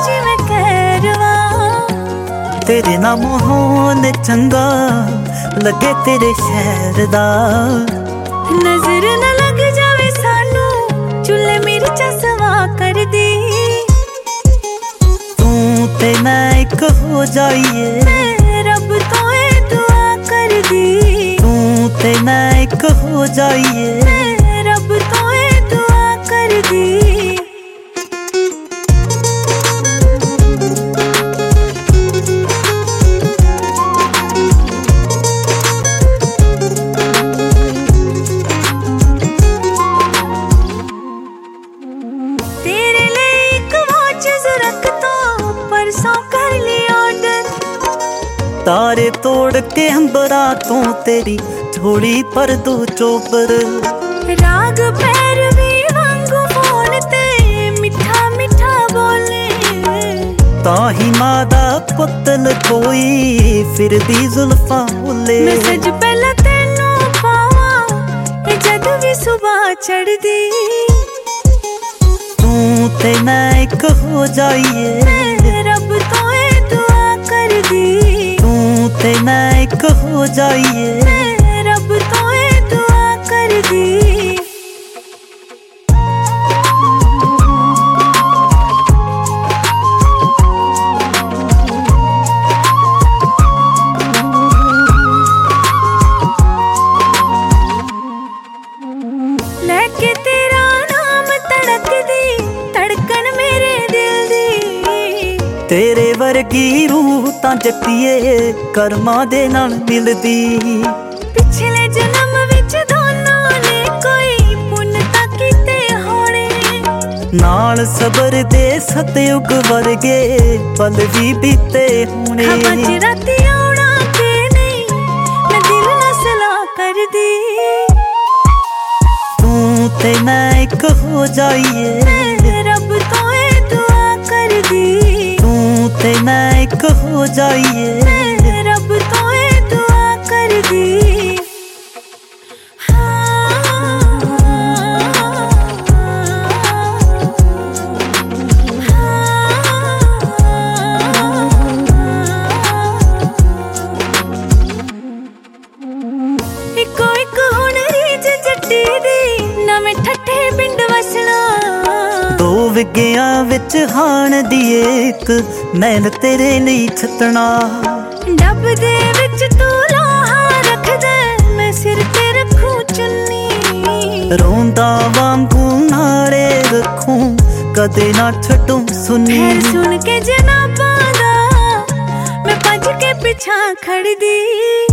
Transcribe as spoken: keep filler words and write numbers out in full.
जिवें कहरवा। तेरे नाम होने चंगा लगे तेरे शहर दा। नजर न लग जावे सानू चुल्हे मिर्चा सवा कर दी। तू ते मैं एक हो जाइए, मैं रब तो ये दुआ कर दी। तू ते मैं एक हो जाइए, मैं रब तो ये दुआ कर दी। तारे तोड़ के अंबरा तो तेरी झोली पर दो चोपर। राग भैरवी वांगू फोन ते मिठा मिठा बोले। ताही मादा पुतल कोई फिर दी जुल्फा बोले। मैं सज पहला तेनू पावा जद भी सुबह चढ़ दी। तू ते मैं एक हो जाइए, मैं रब तो ये दुआ कर दी। ते मैं एक हो जाइए, मैं रब तो ये दुआ कर दी। लेके तेरा नाम तड़क दी धड़कन मेरे दिल दी। तेरे वर्गी रूह तां जट्टिए कर्मां दे नाल मिलदी। पिछले जन्म विच दोनों ने कोई पुण्य तां कीते होणे। नाल सबर दे सतयुग वर्गे पल भी बीते होणे। खबा च राती आउणा ते नहीं मैं दिल नाल सलाह कर दी। तू ते मैं एक हो जाइए, मैं रब तो ये दुआ कर दी। ते मैं एक हो जाइए, मैं रब तो ये दुआ कर दी। इको एक हुण रीज जट्टी दी नवें ठट्ठे पिंड वसना। दो विगियां विच हाण दी एक मैन तेरे लिए छतना। डब दे विच तू लोहा रख दे मैं सिर ते रखूं चुन्नी। रोंदा वांगू नारे रखूं कदे ना छड्डूं सुनी। खैर सुन के जनाबां दा मैं भज के पिछा खड़ दी।